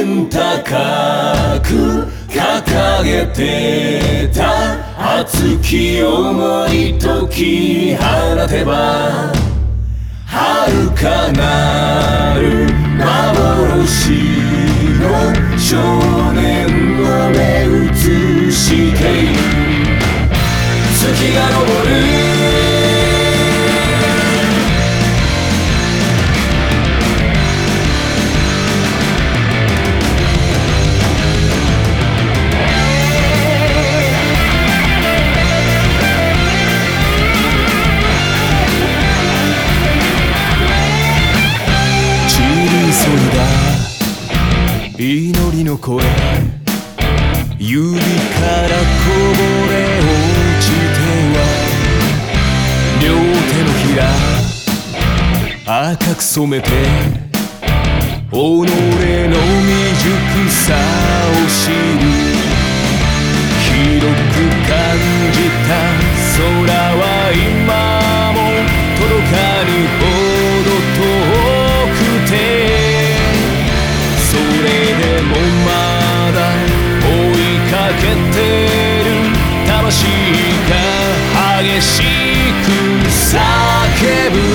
天高く掲げてた熱き想い解き放てば遥かなる幻の少年を目映している月が昇る祈りの声指からこぼれ落ちては両手のひら赤く染めて己の未熟さを知る広く感じた空は今も届かぬほど遠くてそれでもまだ追いかけてる魂が激しく叫ぶ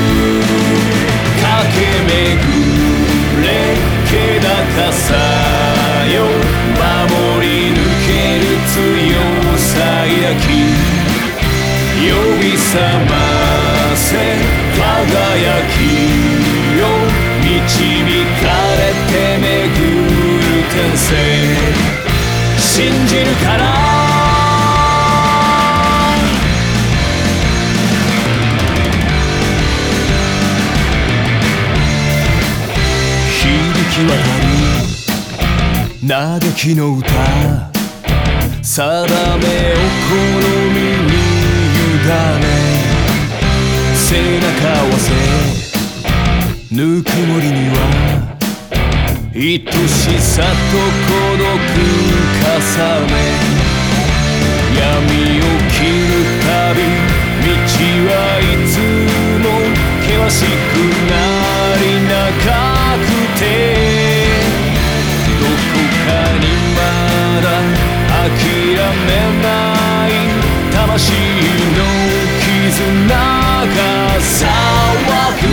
駆け巡れ気高さよ守り抜ける強さ抱き呼び覚ませ輝きよ導かれて巡る天性信じるから響き渡る嘆きの歌定めを好みに委ね背中合わせぬくもりには愛しさと孤独重ね闇を切るたび道はいつも険しくなり長くてどこかにまだ諦めない魂の絆が騒ぐ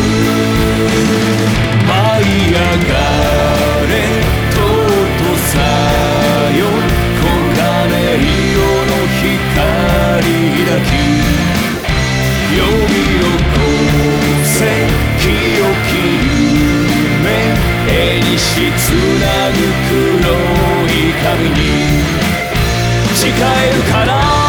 舞い上がれ尊さよ黄金色の光抱き呼び起こせ清き夢絵にしつなぐ黒い髪に誓えるから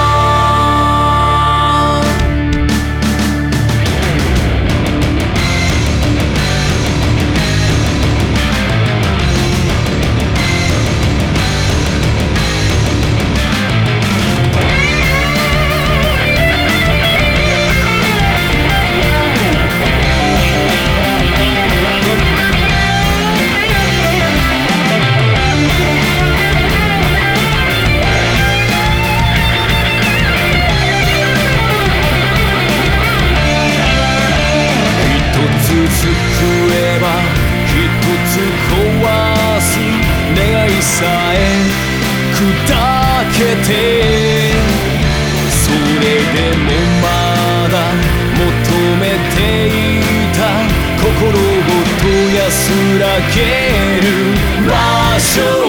救えば一つ壊す願いさえ砕けてそれでもまだ求めていた心をと安らげる場所を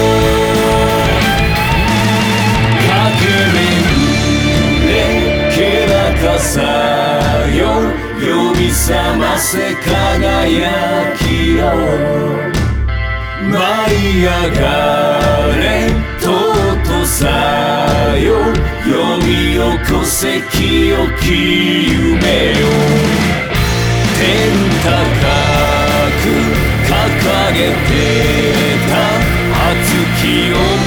駆け巡れ気高さよ呼び覚ませ輝きよ舞い上がれ尊さよ呼び起こせ清き夢よ天高く掲げてた熱き想い